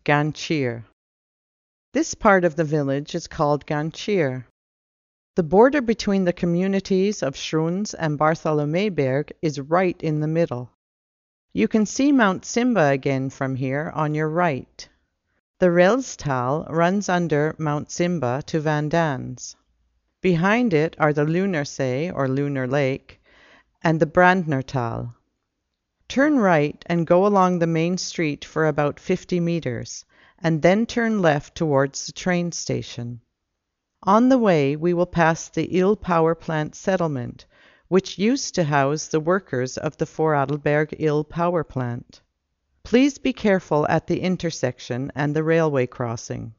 Ganchir. This part of the village is called Ganchir. The border between the communities of Schruns and Bartholomeberg is right in the middle. You can see Mount Simba again from here on your right. The Relstal runs under Mount Simba to Van Dans. Behind it are the Lunarsee, or Lunar Lake, and the Brandnertal. Turn right and go along the main street for about 50 meters, and then turn left towards the train station. On the way we will pass the Ill power plant settlement, which used to house the workers of the Vorarlberg Ill power plant. Please be careful at the intersection and the railway crossing.